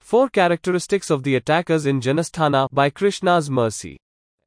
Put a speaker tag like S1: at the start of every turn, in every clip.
S1: 4 characteristics of the attackers in Janasthana by Krishna's mercy.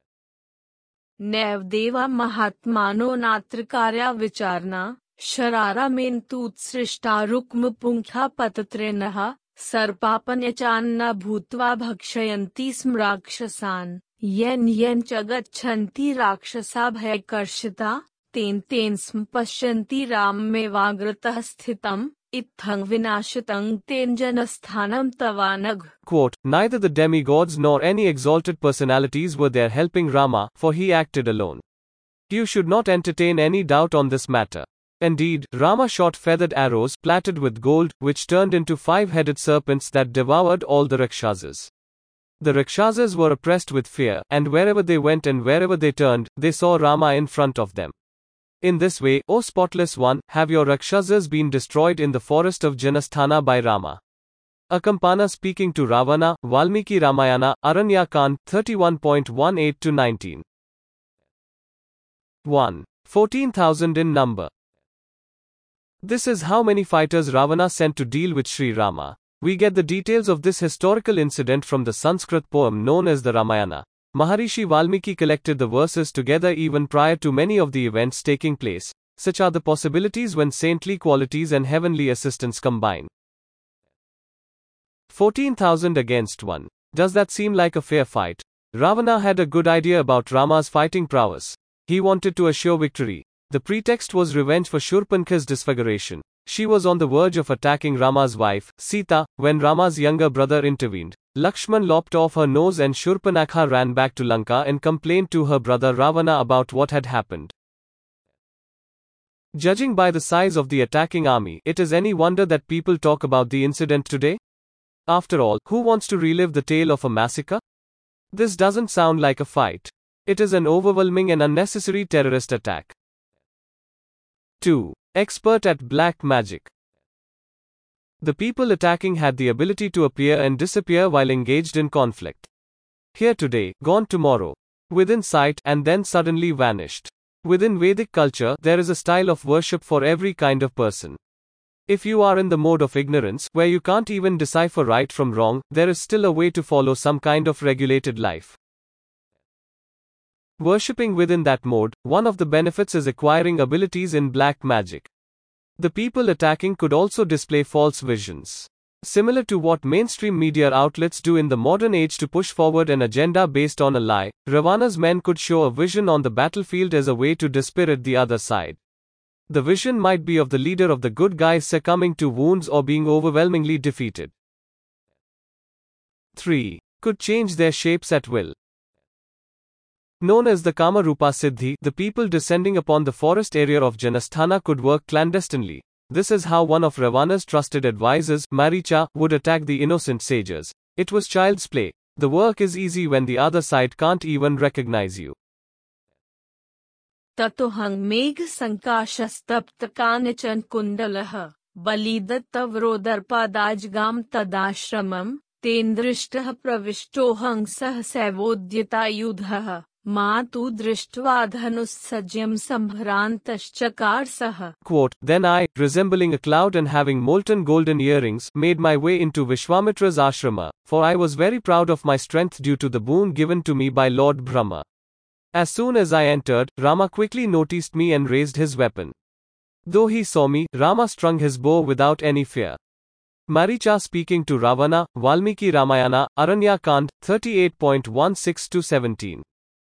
S2: नैवदेवा महात्मानो नात्र कार्या विचारना शरारा मेन्तुत्सृष्टा रुक्म पुंखा पतत्रिणः सर्पापन्यचान्न भूत्वा भक्षयन्ति स्म राक्षसान् येन येन च गच्छन्ति राक्षसा भयकर्षिता तेन तेन स्म पश्यन्ति राममेवाग्रतः स्थितम् इत्थं विनाशितं तेन जनस्थानं तवानघ.
S1: Quote, neither the demigods nor any exalted personalities were there helping Rama, for he acted alone. You should not entertain any doubt on this matter. Indeed, Rama shot feathered arrows platted with gold, which turned into 5-headed serpents that devoured all the Rakshasas. The Rakshasas were oppressed with fear, and wherever they went and wherever they turned, they saw Rama in front of them. In this way, O spotless one, have your Rakshasas been destroyed in the forest of Janasthana by Rama. Akampana speaking to Ravana, Valmiki Ramayana, Aranyakand, 31.18-19. 1. 14,000 in number. This is how many fighters Ravana sent to deal with Sri Rama. We get the details of this historical incident from the Sanskrit poem known as the Ramayana. Maharishi Valmiki collected the verses together even prior to many of the events taking place. Such are the possibilities when saintly qualities and heavenly assistance combine. 14,000 against 1. Does that seem like a fair fight? Ravana had a good idea about Rama's fighting prowess. He wanted to assure victory. The pretext was revenge for Shurpankh's disfiguration. She was on the verge of attacking Rama's wife, Sita, when Rama's younger brother intervened. Lakshman lopped off her nose and Shurpanakha ran back to Lanka and complained to her brother Ravana about what had happened. Judging by the size of the attacking army, it is any wonder that people talk about the incident today? After all, who wants to relive the tale of a massacre? This doesn't sound like a fight. It is an overwhelming and unnecessary terrorist attack. 2. Expert at black magic. The people attacking had the ability to appear and disappear while engaged in conflict. Here today, gone tomorrow. Within sight, and then suddenly vanished. Within Vedic culture, there is a style of worship for every kind of person. If you are in the mode of ignorance, where you can't even decipher right from wrong, there is still a way to follow some kind of regulated life. Worshipping within that mode, one of the benefits is acquiring abilities in black magic. The people attacking could also display false visions. Similar to what mainstream media outlets do in the modern age to push forward an agenda based on a lie, Ravana's men could show a vision on the battlefield as a way to dispirit the other side. The vision might be of the leader of the good guys succumbing to wounds or being overwhelmingly defeated. 3. Could change their shapes at will. Known as the Kamarupa Siddhi, the people descending upon the forest area of Janasthana could work clandestinely. This is how one of Ravana's trusted advisors, Maricha, would attack the innocent sages. It was child's play. The work is easy when the other side can't even recognize you.
S2: ततोहं मेघ संकाशस्तप्त कानिचन कुंडलः बलिदत्तवरोदर्पादाजगाम तदाश्रमं तेन दृष्टः प्रविष्टोऽहं सहसैवोद्यतायुधः मातु दृष्ट्वा धनुस्सज्यं सम्भ्रान्तश्चकार सः.
S1: Quote, then I, resembling a cloud and having molten golden earrings, made my way into Vishwamitra's ashrama, for I was very proud of my strength due to the boon given to me by Lord Brahma. As soon as I entered, Rama quickly noticed me and raised his weapon. Though he saw me, Rama strung his bow without any fear. Maricha speaking to Ravana, Valmiki Ramayana, Aranyakand, 38.16-17.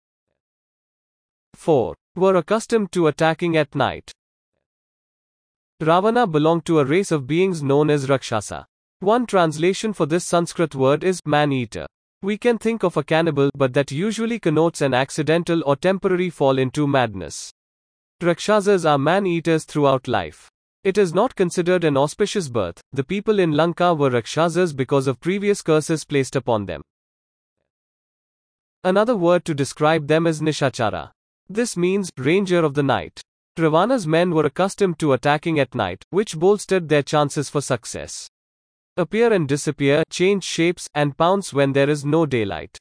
S1: 4. Were accustomed to attacking at night. Ravana belonged to a race of beings known as Rakshasa. One translation for this Sanskrit word is man-eater. We can think of a cannibal, but that usually connotes an accidental or temporary fall into madness. Rakshasas are man-eaters throughout life. It is not considered an auspicious birth. The people in Lanka were Rakshasas because of previous curses placed upon them. Another word to describe them is Nishachara. This means, ranger of the night. Ravana's men were accustomed to attacking at night, which bolstered their chances for success. Appear and disappear, change shapes, and pounce when there is no daylight.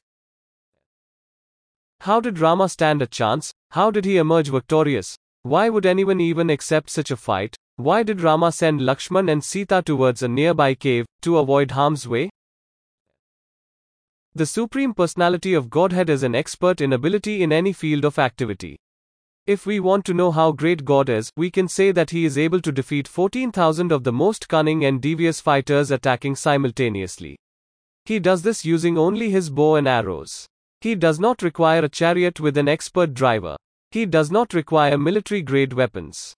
S1: How did Rama stand a chance? How did he emerge victorious? Why would anyone even accept such a fight? Why did Rama send Lakshman and Sita towards a nearby cave, to avoid harm's way? The Supreme Personality of Godhead is an expert in ability in any field of activity. If we want to know how great God is, we can say that He is able to defeat 14,000 of the most cunning and devious fighters attacking simultaneously. He does this using only His bow and arrows. He does not require a chariot with an expert driver. He does not require military-grade weapons.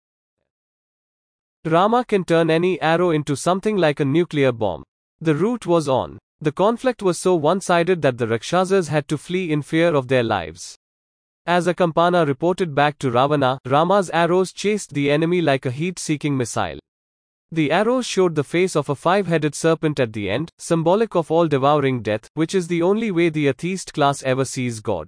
S1: Rama can turn any arrow into something like a nuclear bomb. The rout was on. The conflict was so one-sided that the Rakshasas had to flee in fear of their lives. As Akampana reported back to Ravana, Rama's arrows chased the enemy like a heat-seeking missile. The arrows showed the face of a five-headed serpent at the end, symbolic of all-devouring death, which is the only way the atheist class ever sees God.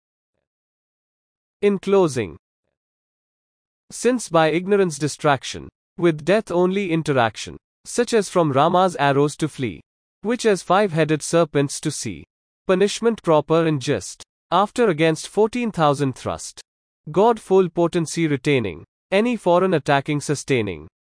S1: In closing, since by ignorance distraction, with death only interaction, such as from Rama's arrows to flee, which as five-headed serpents to see, punishment proper and just, after against 14,000 thrust, God full potency retaining, any foreign attacking sustaining,